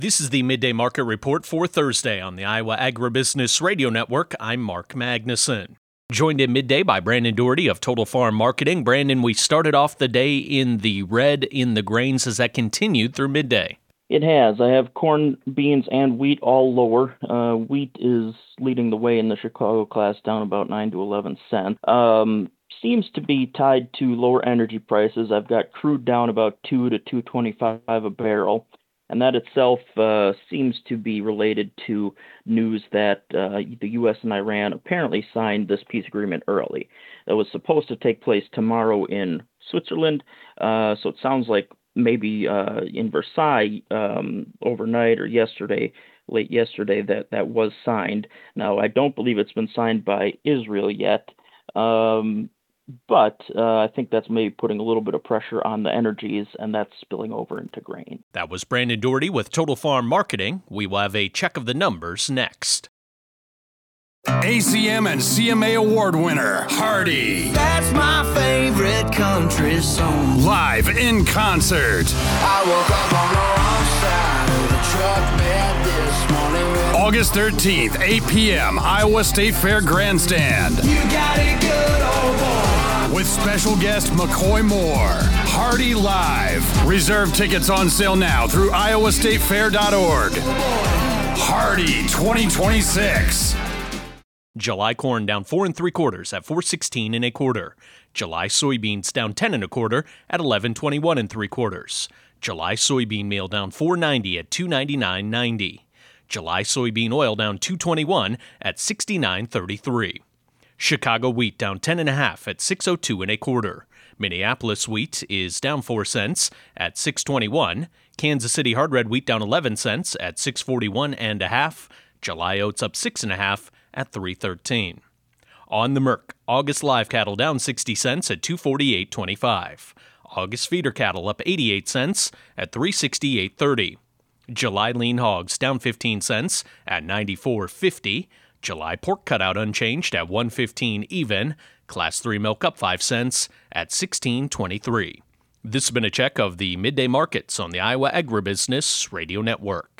This is the Midday Market Report for Thursday on the Iowa Agribusiness Radio Network. I'm Mark Magnuson. Joined at midday by Brandon Doherty of Total Farm Marketing. Brandon, we started off the day in the red in the grains. Has that continued through midday? It has. I have corn, beans, and wheat all lower. Wheat is leading the way in the Chicago class, down about 9 to 11 cents. Seems to be tied to lower energy prices. I've got crude down about 2 to 2.25 a barrel. And that itself seems to be related to news that the U.S. and Iran apparently signed this peace agreement early. That was supposed to take place tomorrow in Switzerland, so it sounds like maybe in Versailles overnight or late yesterday, that was signed. Now, I don't believe it's been signed by Israel yet, but I think that's maybe putting a little bit of pressure on the energies, and that's spilling over into grain. That was Brandon Doherty with Total Farm Marketing. We will have a check of the numbers next. ACM and CMA award winner, Hardy. That's my favorite country song. Live in concert. I woke up on the wrong side of the truck bed this morning. August 13th, 8 p.m., Iowa State Fair Grandstand. You got it good, old boy. With special guest McCoy Moore. Hardy Live. Reserve tickets on sale now through iowastatefair.org. Hardy 2026. July corn down 4 3/4 at $4.16 1/4. July soybeans down 10 1/4 at $11.21 3/4. July soybean meal down $4.90 at $2.99.90. July soybean oil down $2.21 at $69.33. Chicago wheat down 10 1/2 at $6.02 1/4. Minneapolis wheat is down 4 cents at $6.21. Kansas City hard red wheat down 11 cents at $6.41 1/2. July oats up 6 1/2 at $3.13. On the Merc, August live cattle down 60 cents at $248.25. August feeder cattle up 88 cents at $368.30. July lean hogs down 15 cents at $94.50. July pork cutout unchanged at $1.15 even. Class 3 milk up 5 cents at $16.23. This has been a check of the midday markets on the Iowa Agribusiness Radio Network.